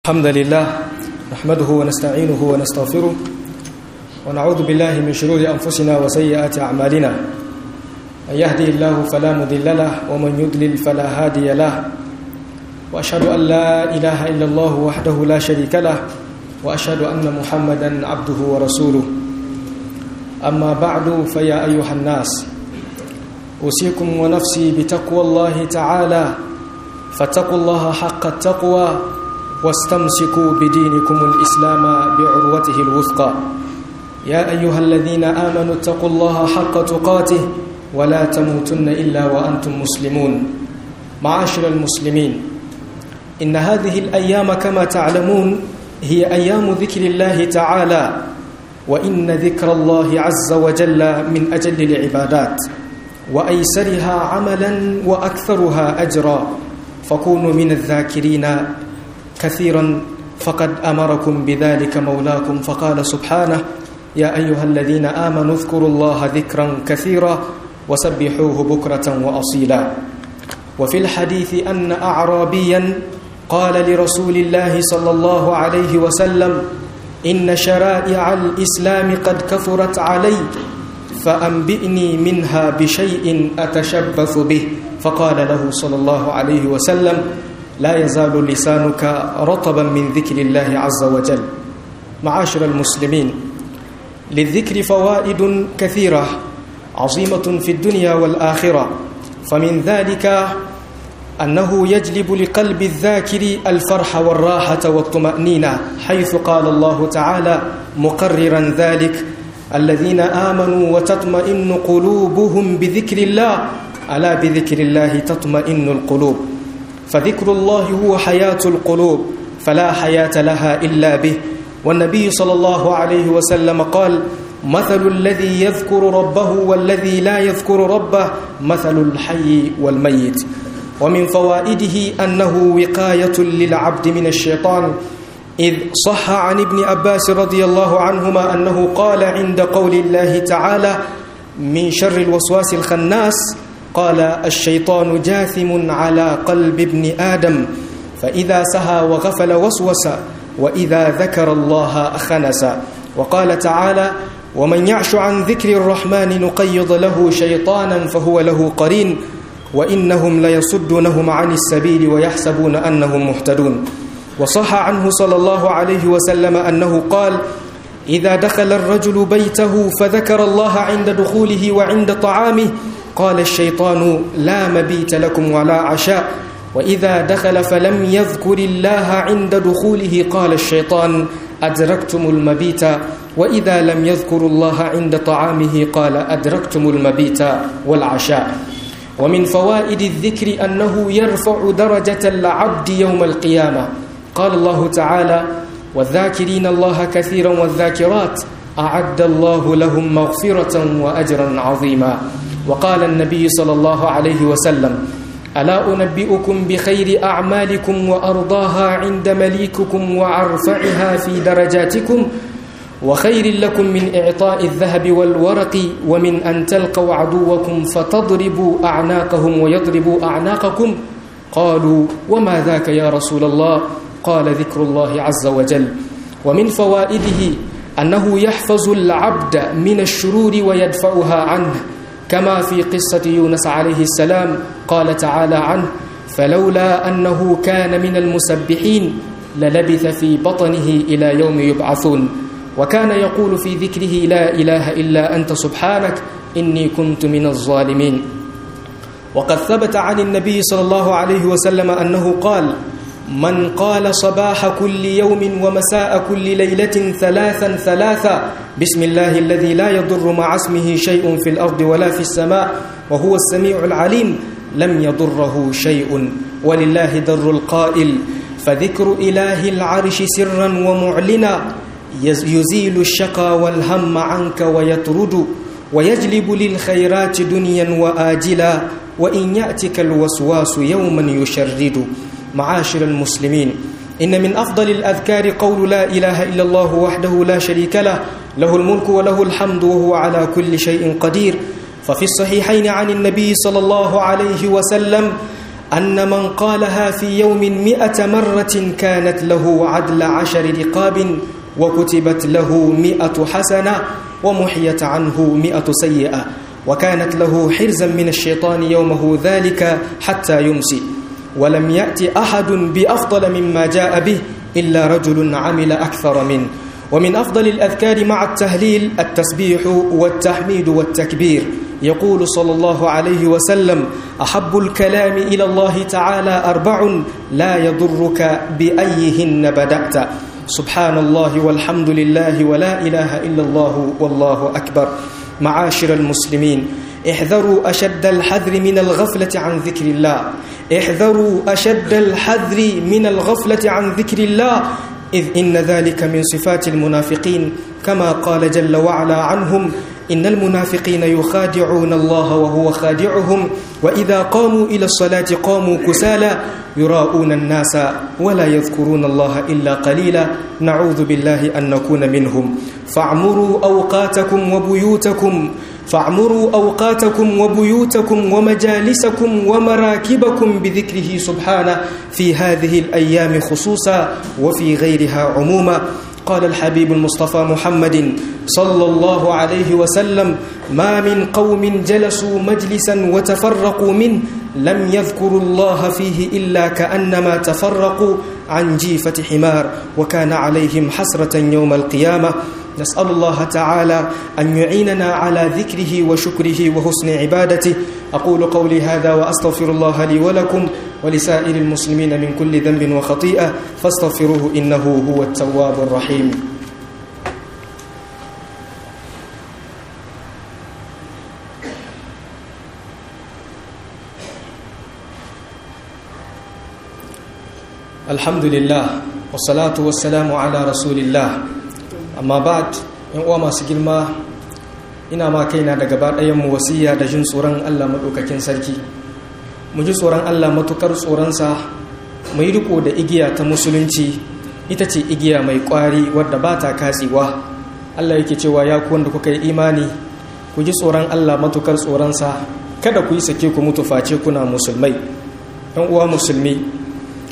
الحمد لله نحمده ونستعينه ونستغفره ونعوذ بالله من شرور أنفسنا وسيئات أعمالنا من يهدي الله فلا مضل له ومن يضلل فلا هادي له وأشهد أن لا إله إلا الله وحده لا شريك له وأشهد أن محمدا عبده ورسوله أما بعد فيا أيها الناس أوصيكم ونفسي بتقوى الله تعالى فاتقوا الله حق التقوى واستمسكوا بدينكم الإسلام بعروته الوثقى يا أيها الذين آمنوا اتقوا الله حق تقاته ولا تموتن إلا وأنتم مسلمون معاشر المسلمين إن هذه الأيام كما تعلمون هي أيام ذكر الله تعالى وإن ذكر الله عز وجل من أجل العبادات وأيسرها عملا وأكثرها أجرا فكونوا من الذاكرين كثيرا فقد أمركم بذلك مولاكم فقال سبحانه يا أيها الذين آمنوا اذكروا الله ذكرا كثيرا وسبحوه بكرة وأصيلا وفي الحديث أن أعرابيا قال لرسول الله صلى الله عليه وسلم إن شرائع الإسلام قد كثرت علي فأنبئني منها بشيء أتشبث به فقال له صلى الله عليه وسلم لا يزال لسانك رطبا من ذكر الله عز وجل معاشر المسلمين للذكر فوائد كثيرة عظيمة في الدنيا والآخرة فمن ذلك أنه يجلب لقلب الذاكر الفرح والراحة والطمأنينة حيث قال الله تعالى مقررا ذلك الذين آمنوا وتطمئن قلوبهم بذكر الله ألا بذكر الله تطمئن القلوب فذكر الله هو حياة القلوب فلا حياة لها إلا به والنبي صلى الله عليه وسلم قال مثل الذي يذكر ربه والذي لا يذكر ربه مثل الحي والميت ومن فوائده أنه وقاية للعبد من الشيطان إذ صح عن ابن عباس رضي الله عنهما أنه قال عند قول الله تعالى من شر الوسواس الخناس قال الشيطان جاثم على قلب ابن آدم فإذا سهى وغفل وسوس وإذا ذكر الله خنس وقال تعالى ومن يعش عن ذكر الرحمن نقيض له شيطانا فهو له قرين وإنهم ليصدونهم عن السبيل ويحسبون أنهم مهتدون وصح عنه صلى الله عليه وسلم أنه قال إذا دخل الرجل بيته فذكر الله عند دخوله وعند طعامه قال الشيطان لا مبيت لكم ولا عشاء وإذا دخل فلم يذكر الله عند دخوله قال الشيطان أدركتم المبيت وإذا لم يذكر الله عند طعامه قال أدركتم المبيت والعشاء ومن فوائد الذكر أنه يرفع درجة العبد يوم القيامة قال الله تعالى والذاكرين الله كثيرا والذاكرات أعد الله لهم مغفرة وأجرا عظيما وقال النبي صلى الله عليه وسلم ألا أنبئكم بخير أعمالكم وأرضاها عند مليككم وأرفعها في درجاتكم وخير لكم من إعطاء الذهب والورق ومن أن تلقوا عدوكم فتضربوا أعناقهم ويضربوا أعناقكم قالوا وما ذاك يا رسول الله قال ذكر الله عز وجل ومن فوائده أنه يحفظ العبد من الشرور ويدفعها عنه كما في قصة يونس عليه السلام قال تعالى عنه فلولا أنه كان من المسبحين للبث في بطنه إلى يوم يبعثون وكان يقول في ذكره لا إله إلا أنت سبحانك إني كنت من الظالمين وقد ثبت عن النبي صلى الله عليه وسلم أنه قال من قال صباح كل يوم ومساء كل ليلة ثلاثا بسم الله الذي لا يضر مع اسمه شيء في الأرض ولا في السماء وهو السميع العليم لم يضره شيء ولله در القائل فذكر إله العرش سرا ومعلنا يزيل الشقى والهم عنك ويطرد ويجلب للخيرات دنيا وآجلا وإن يأتك الوسواس يوما يشرد معاشر المسلمين إن من أفضل الأذكار قول لا إله إلا الله وحده لا شريك له له الملك وله الحمد وهو على كل شيء قدير ففي الصحيحين عن النبي صلى الله عليه وسلم أن من قالها في يوم 100 مرة كانت له عدل 10 رقاب وكتبت له 100 حسنة ومحيت عنه 100 سيئة وكانت له حرزا من الشيطان يومه ذلك حتى يمسي ولم يأتي أحد بأفضل مما جاء به إلا رجل عمل أكثر منه. ومن أفضل الأذكار مع التهليل التسبيح والتحميد والتكبير. يقول صلى الله عليه وسلم: أحب الكلام إلى الله تعالى 4 لا يضرك بأيهن بدأت: سبحان الله والحمد لله ولا إله إلا الله والله أكبر. معاشر المسلمين، احذروا أشد الحذر من الغفلة عن ذكر الله، احذروا أشد الحذر من الغفلة عن ذكر الله، إذ إن ذلك من صفات المنافقين، كما قال جل وعلا عنهم: إن المنافقين يخادعون الله وهو خادعهم وإذا قاموا إلى الصلاة قاموا كسالى يراءون الناس ولا يذكرون الله إلا قليلا. نعوذ بالله أن نكون منهم. فاعمروا أوقاتكم وبيوتكم ومجالسكم ومراكبكم بذكره سبحانه في هذه الأيام خصوصا وفي غيرها عموما. قال الحبيب المصطفى محمد صلى الله عليه وسلم: ما من قوم جلسوا مجلسا وتفرقوا منه لم يذكروا الله فيه إلا كأنما تفرقوا عن جيفة حمار وكان عليهم حسرة يوم القيامة. نسأل الله تعالى أن يعيننا على ذكره وشكره وحسن عبادته. أقول قولي هذا وأستغفر الله لي ولكم ولسائر المسلمين من كل ذنب وخطيئة فاستغفروه إنه هو التواب الرحيم. الحمد لله والصلاة والسلام على رسول الله. amma ba'd, yan uwa masu girma, ina ma kaina da gaba ɗayan mu wasiya da jin tsoron Allah madaukakin sarki. Mu ji tsoron Allah matukar tsoronsa, mu yi riko da igiya ta musulunci, ita ce igiya mai ƙwari wadda ba ta katsewa. Allah yake cewa: ya ku wanda kuka yi imani, ku ji tsoron Allah matukar tsoronsa, kada ku yi sake ku mutu face kuna musulmai. Yan uwa musulmi,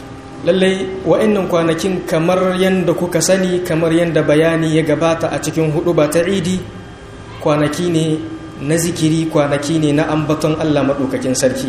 lallai wa'annan kwanakin kamar yadda kuka sani, kamar yadda bayani ya gabata a cikin huduba ta idi, kwanaki ne na zikiri, kwanaki ne na ambaton Allah maɗaukakin sarki.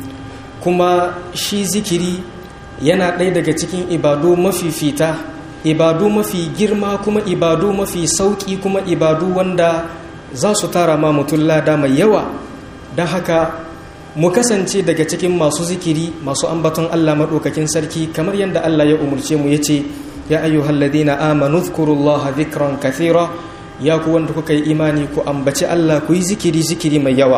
Kuma shi zikiri yana ɗaya daga cikin ibadu mafifita, ibadu mafi girma, kuma ibadu mafi sauƙi, kuma ibadu wanda za su tara ma mutum lada mai yawa. Don haka mu kasance daga cikin masu zikiri, masu ambaton Allah maɗaukakin sarki, kamar yadda Allah ya umurce mu, ya ce: ya ayyuhalladhina amanu dhkurullaha dhikran kathira. Ya ku wanda kuka yi imani, ku ambaci Allah, ku yi zikiri mai yawa.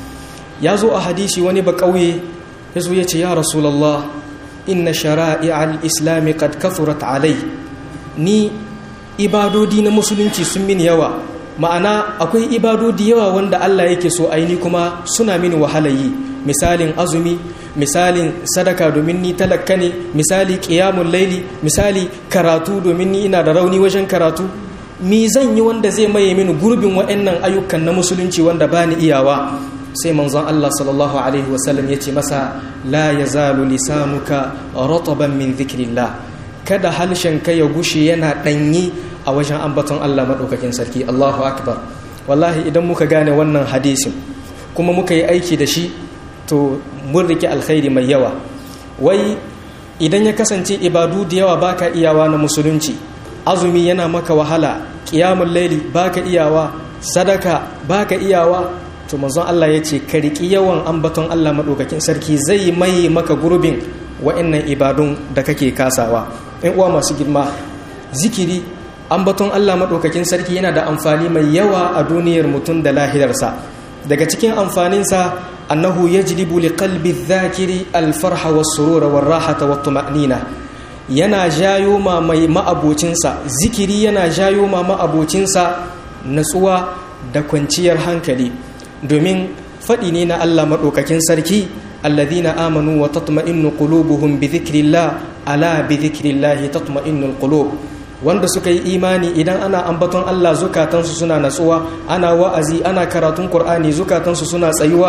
Ya zo a hadisi, wani ba ƙauye ya zo ya ce: ya rasulallah, inna shara'i'al islami qad kathurat alai. Ni ibadodi na musulunci sun mini yawa, ma'ana akwai ibadodi yawa wanda Allah yake so aini kuma suna mini wahalayi. Misalin azumi, misalin sadaka domin ni talakka ne, misali qiyamul laili, misali karatu domin ni ina da rauni wajen karatu. Mi zan yi wanda zai maye mini gurbin waɗannan ayyukan na musulunci wanda bani iyawa? Sai manzon Allah sallallahu alaihi wasallam ya ce masa: la yazalu lisanuka rataban min dhikrillah. Kada halshenka ya gushe yana danyi a wajen ambaton Allah madaukakin sarki. Allahu akbar. Wallahi idan muka gane wannan hadisin kuma muka yi aiki da shi, to mun rike alkhairi mai yawa. Wai idan ya kasance ibadu da yawa baka iyawa na musulunci, azumi yana maka wahala, qiyamul laili baka iyawa, sadaka baka iyawa, to manzon Allah ya ce ka riki yawan ambaton Allah madaukakin sarki, zai mai maka gurbin wa'annan ibadun da kake kasawa. Ɗan uwa masu girma, zikiri, ambaton Allah madaukakin sarki yana da amfani mai yawa a duniyar mutum da lahirarsa. Daga cikin amfaninsa, annahu yajlibu liqalbi adh-dhakiri al-farha was-surura war-rahata wat-tuma'nina. Yana jayo ma mai ma'abocinsa, zikiri yana jayo ma ma'abocinsa natsuwa da kwanciyar hankali. Domin faɗi ne na Allah maɗaukakin sarki: alladhina amanu wa tatma'innu qulubuhum bi dhikrillah, ala bi dhikrillahi tatma'innul qulub. Wanda suka yi imani, idan ana ambaton Allah zukatansu suna natsuwa, ana wa'azi, ana karatun Qur'ani zukatansu suna tsayuwa.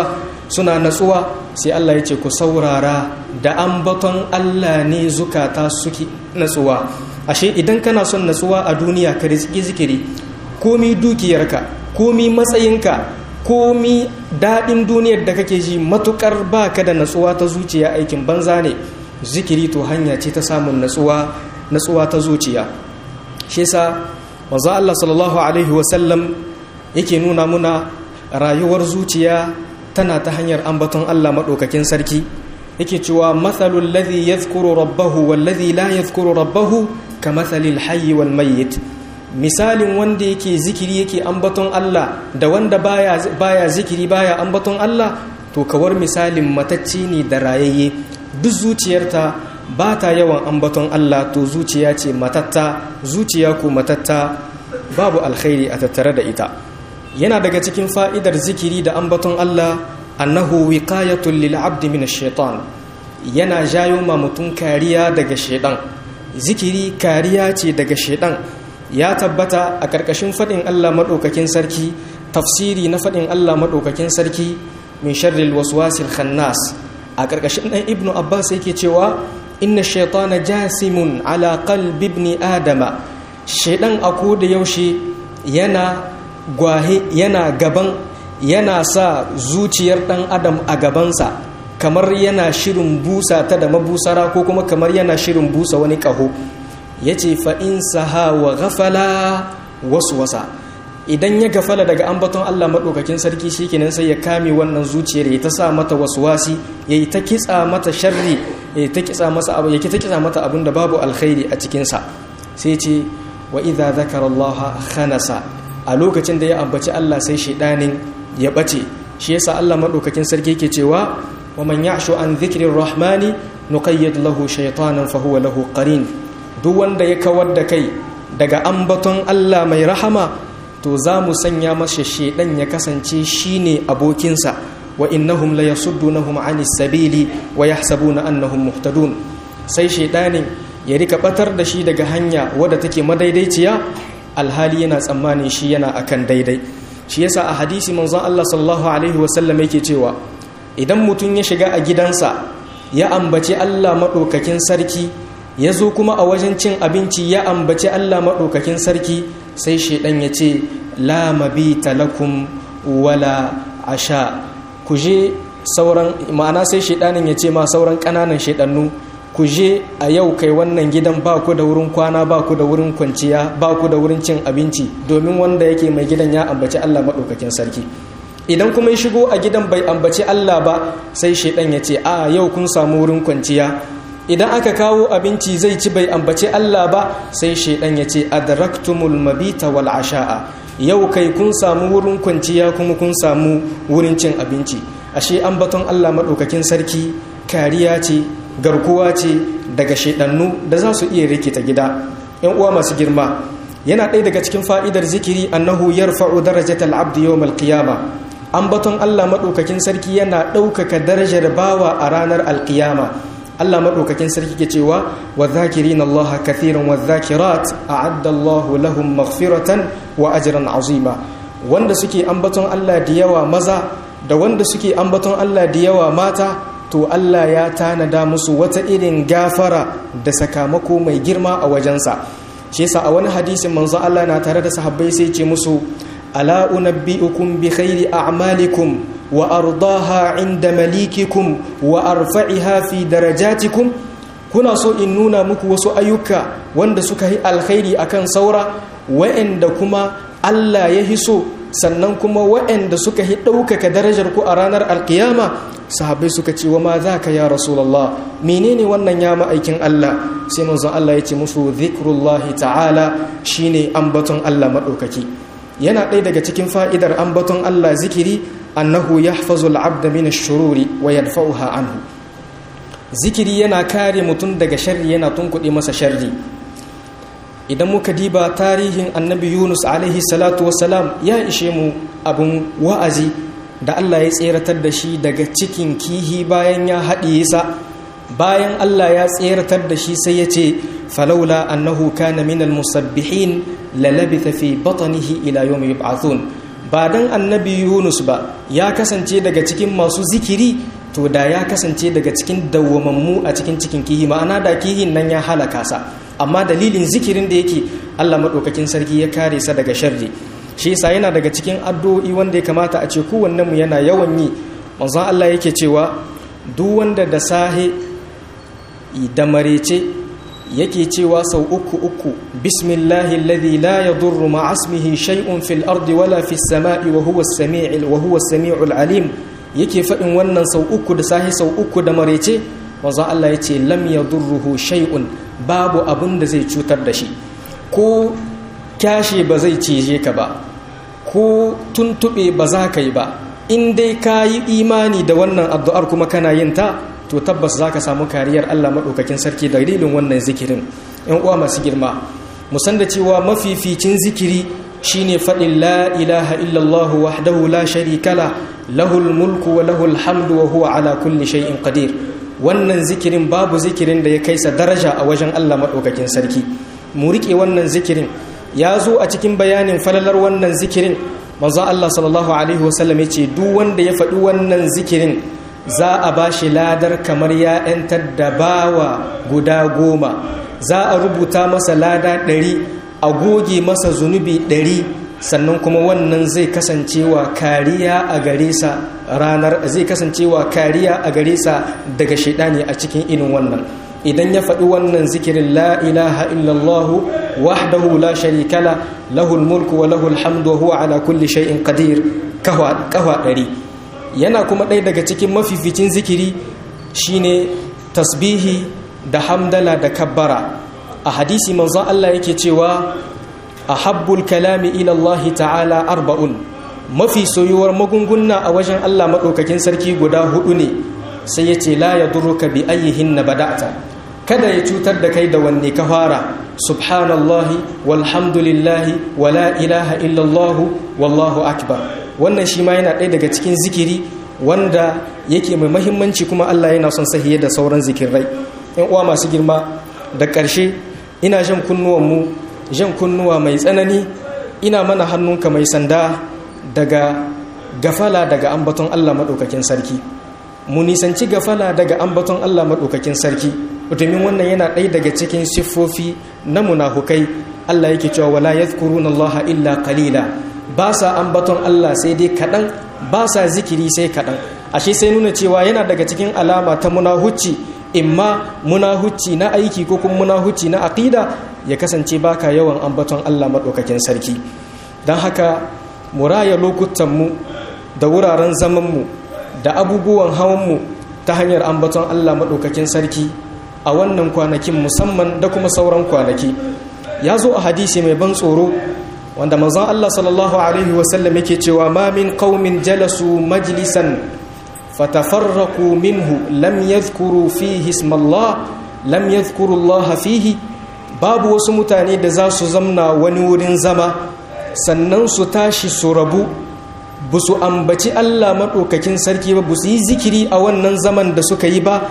suna natsuwa, sai Allah ya ce ku saurara da ambaton Allah ne zukata suke natsuwa. Ashe idan kana son natsuwa a duniya ka rizki zikiri, komi dukiyarka, komi matsayinka, komi daɗin duniyar da kake ji, matukar baka da natsuwa ta zuciya aikin banza ne. Zikiri to hanya ce ta samun natsuwa ta zuciya. shi yasa manzo Allah sallallahu alaihi wasallam yake nuna muna rayuwar zuciya tana ta hanyar ambaton Allah madaukakin sarki. yake cewa mathalul ladhi yadhkuru rabbahu wal ladhi la yadhkuru rabbahu kamathalil hayy wal mayyit, misalin wanda yake zikiri yake ambaton Allah da wanda baya zikiri baya ambaton Allah, to kawar misalin matacci ne da rayayye. Duk zuciyarta ba ta yawan ambaton Allah to zuciya ce matatta, zuciya ko matatta babu alkhairi a tattare da ita. Yana daga cikin fa'idar zikiri da ambaton Allah annahu wiqayatun lil abdi min ash-shaytan, yana jayo ma mutum kariya daga shaytan. Zikiri kariya ce daga shaytan. Ya tabbata a karkashin fadin Allah madaukakin sarki, tafsiri na fadin Allah madaukakin sarki, min sharril waswasil khannas. A karkashin dan Ibn Abbas yake cewa inna shaytana jasimun ala qalbi ibn adama, shaytan a koda yaushe yana gwahe, yana gaban, yana sa zuciyar dan adam a gabansa, kamar yana shirin busa ta da mabusara ko kuma kamar yana shirin busa wani kaho. Yace fa in saha wa ghafala waswasa, idan ya gafala daga ambaton Allah madaukakin sarki shikenan sai ya kame wannan zuciyar, ya ta sa mata waswasi, yayi ta kitsa mata sharri, yayi ta kitsa mata abin da babu alkhairi a cikin sa. Sai ce wa idza zakara Allah khanasa, a lokacin da ya ambaci Allah sai shedanin ya bace. Shi yasa Allah madaukakin sarki yake cewa wa man ya'shu an dhikrir rahmani nuqayyid lahu shaytanan fa huwa lahu qarin. Duk wanda ya kawar da kai daga ambaton Allah mai rahama, to za mu sanya masa shedan ya kasance shine abokinsa. Wa innahum la yasuddunahum anis sabili wa yahsabuna annahum muhtadun. Sai shedanin ya rika batar da shi daga hanya wadda take madaidaiciya, alhali yana tsammanin shi yana akan daidai. Shi yasa a hadisi manzon Allah sallallahu alaihi wasallam yake cewa idan mutum ya shiga a gidansa ya ambaci Allah madaukakin sarki, ya zo kuma a wajen cin abinci ya ambaci Allah madaukakin sarki, sai shedan ya ce la mabita lakum wala asha, ku je sauran, ma'ana sai shedanin ya ce ma sauran kananan shedannu, ku je a yau kai wannan gidan ba ku da wurin kwana, ba ku da wurin kwanciya, ba ku da wurin cin abinci, domin wanda yake mai gidan ya ambaci Allah madaukakin sarki. Idan kuma ya shigo a gidan bai ambaci Allah ba, sai shedan ya ce a yau kun samu wurin kwanciya. Idan aka kawo abinci zai ci bai ambaci Allah ba, sai shedan ya ce adraktumul mabita wal asha'a, yau kai kun samu wurin kwanciya kuma kun samu wurin cin abinci. Ashe ambaton Allah madaukakin sarki kariya ce, garkuwa ce daga shedannu da za su iya rikita gida. Yan uwa masu girma, yana ɗaya daga cikin fa'idar zikiri annahu yarfa'u darajatal abdi yawmal qiyama. Ambaton Allah madaukakin sarki yana ɗaukaka darajar bawa a ranar alqiyama. Allah madaukakin sarki ke cewa wadh-dhakirina Allah kathiran wadh-dhakirat a'adda Allah lahum maghfiratan wa ajran 'azima. Wanda suke ambaton Allah da yawa maza da wanda suke ambaton Allah da yawa mata, to Allah ya tanada musu wata irin gafara da sakamako mai girma a wajensa. Shi yasa a wani hadisin manzo Allah na tare da sahabbai sai ce musu ala unabbi'ukum bi khairi a'malikum wa ardaha 'inda malikikum wa arfa'iha fi darajatikum. Kuna so in nuna muku wasu ayyuka wanda suka yi alkhairi akan saura, wa'anda kuma Allah ya hiso, sannan kuma wa'anda suka yi ɗaukaka darajar ku a ranar alkiyama. Sahabbai suka ce wa ma zaka ya rasulullah, menene wannan ya ma'aikin Allah? Sai manzon Allah ya ce musu zikrullahi ta'ala, shine ambaton Allah madaukaki. Yana ɗaya daga cikin fa'idar ambaton Allah zikiri annahu yahfazu al-'abda min ash-shururi wa yadfa'uha anhu. Zikiri yana kare mutum daga sharri, yana tunkuɗe masa sharri. Idan muka diba tarihin annabi Yunus alaihi salatu wassalam, ya ishe mu abun wa'azi da Allah ya tseratar da shi daga cikin kihi bayan ya haɗiye sa. Bayan Allah ya tseratar da shi sai ya ce falaula annahu kana minal musabbihin lalabitha fi batnihi ila yawmi yub'athun. ba dan annabi Yunus ba ya kasance daga cikin masu zikiri to da ya kasance daga cikin dawwamammu a cikin kihi, ma'ana da kihin nan ya halaka sa, amma dalilin zikirin da yake Allah madaukakin sarki ya kare sa daga sharri. shi yasa yana daga cikin addu'o'i wanda ya kamata a ce kowanne mu yana yawan yi. Manzon Allah yake cewa duk wanda da sahe da marece yake cewa sau uku bismillahi alladhi la yadurru ma'a ismihi shay'un fil ardi wala fis sama'i wa huwa as-sami'ul alim, yake faɗin wannan sau uku da sahi sau uku da marece, manzon Allah yace lam yadurruhu shay'un, babu abin da zai cutar da shi, ko kyashe ba zai cije ka ba, ko tuntube ba za ka yi ba, in dai ka yi imani da wannan addu'ar kuma kana yin ta, to tabbas za ka samu kariyar Allah maɗaukakin sarki da dalilin wannan zikirin. ‘Yan uwa masu girma, musan da cewa mafificin zikiri shine faɗin la ilaha illallah wahdahu la sharika la, lahul mulku wa lahul hamdu wa huwa ala kulli shay'in qadir. Wannan zikirin babu zikirin da ya kaisa daraja a wajen Allah maɗaukakin sarki. Mu riƙe wannan zikirin. Ya zo a cikin bayanin falalar wannan zikirin, manzon Allah sallallahu alaihi wasallam ya ce duk wanda ya faɗi wannan zikirin za a ba shi ladar kamar ya ‘yantar da bawa guda 10, za a rubuta masa lada 100, a goge masa zunubi 100, sannan kuma wannan zai kasancewa kariya a gare sa daga shaidani a cikin irin wannan. Idan ya faɗi wannan zikirin la ilaha illallah wahdahu la sharika la, lahul mulku wa lahul hamdu wa huwa ala kulli shay'in qadir, kawa 100. Yana kuma ɗaya daga cikin mafificin zikiri shine tasbihi da hamdala da kabbara. A hadisi manzon Allah yake cewa ahabbul kalami ila Allah ta'ala 4, mafi soyuwar magunguna a wajen Allah madaukakin sarki guda 4 ne, sai yace la yadurruka bi ayyihin bada'ta, kada ya cutar da kai da wanne ka fara, subhanallahi walhamdulillahi wala ilaha illallah wallahu akbar. Wannan shi ma yana ɗaya daga cikin zikiri wanda yake mai mahimmanci, kuma Allah yana son sahiye da sauran zikirai. ‘Yan uwa masu girma, da ƙarshe ina jan kunnuwa mai tsanani, ina mana hannunka mai sanda daga gafala daga ambaton Allah maɗaukakin sarki. Mu nisanci gafala daga ambaton Allah maɗaukakin sarki, domin wannan yana ɗaya daga cikin siffofi na munafukai. Allah yake cewa wala yadhkuruna Allah illa qalila, ba sa ambaton Allah sai dai kaɗan, ba sa zikiri sai kaɗan. Ashe sai nuna cewa yana daga cikin alama ta munahucci, imma munahucci na aiki ko kuma munahucci na aqida, ya kasance baka yawan ambaton Allah maɗaukakin sarki. Don haka mu raya lokutanmu da wuraren zamanmu da abubuwan hawanmu ta hanyar ambaton Allah maɗaukakin sarki a wannan kwanakin musamman da kuma sauran kwanaki. Ya zo a hadisi mai ban tsoro wanda manzon Allah sallallahu alaihi wasallam yake cewa ma min qaumin jalasu majlisan fatafarraqu minhu lam yadhkuru fihi ismallah lam yadhkuru Allah fihi, babu wasu mutane da za su zamna wani wurin zama sannan su tashi su rabu, ba su ambaci Allah maɗaukakin sarki ba, ba su yi zikiri a wannan zaman da suka yi ba,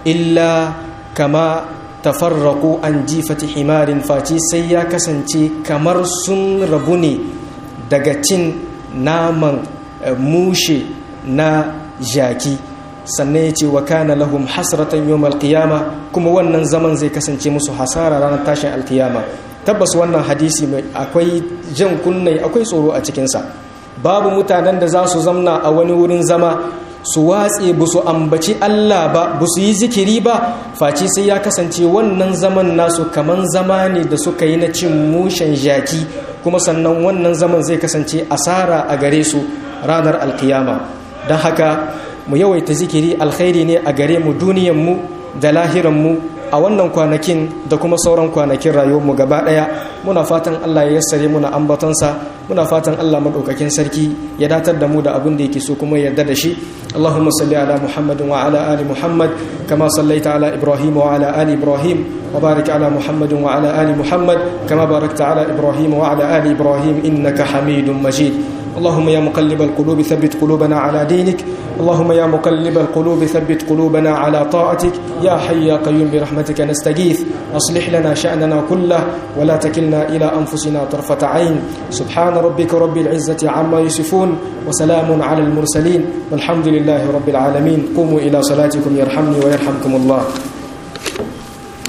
illa kama tafarraku an jifati himarin, face sai ya kasance kamar sun rabu ne daga cin naman mushe na jaki. Sannan ya ce wa kana lahum hasratan yawmal qiyama, kuma wannan zaman zai kasance musu hasara ranar tashin alkiyama. Tabbas wannan hadisi akwai jan kunne, akwai tsoro a cikinsa. Babu mutanen da za su zamna a wani wurin zama su watse ba su ambaci Allah ba su yi zikiri ba, face sai ya kasance wannan zaman nasu kaman zama ne da suka yi na cin mushen jaki, kuma sannan wannan zaman zai kasance asara a gare su ranar alkiyama. Don haka mu yawaita zikiri, alkhairi ne a gare mu duniyanmu da lahiranmu a wannan kwanakin da kuma sauran kwanakin rayuwarmu gaba daya. Muna fatan Allah ya yassare muna ambatonsa, muna fatan Allah madaukakin sarki ya datar da mu da abin da yake so kuma ya yarda da shi. Allahumma salli ala Muhammadin wa ala ali Muhammad kama sallaita ala Ibrahim wa ala ali Ibrahim, wa barik ala Muhammadin wa ala ali Muhammad kama barakta ala Ibrahim wa ala ali Ibrahim innaka Hamidum Majid. اللهم يا مقلب القلوب ثبت قلوبنا على دينك اللهم يا مقلب القلوب ثبت قلوبنا على طاعتك يا حي يا قيوم برحمتك نستغيث أصلح لنا شأننا كله ولا تكلنا إلى أنفسنا طرفة عين سبحان ربك رب العزة عما يصفون وسلام على المرسلين والحمد لله رب العالمين قوموا إلى صلاتكم يرحمني ويرحمكم الله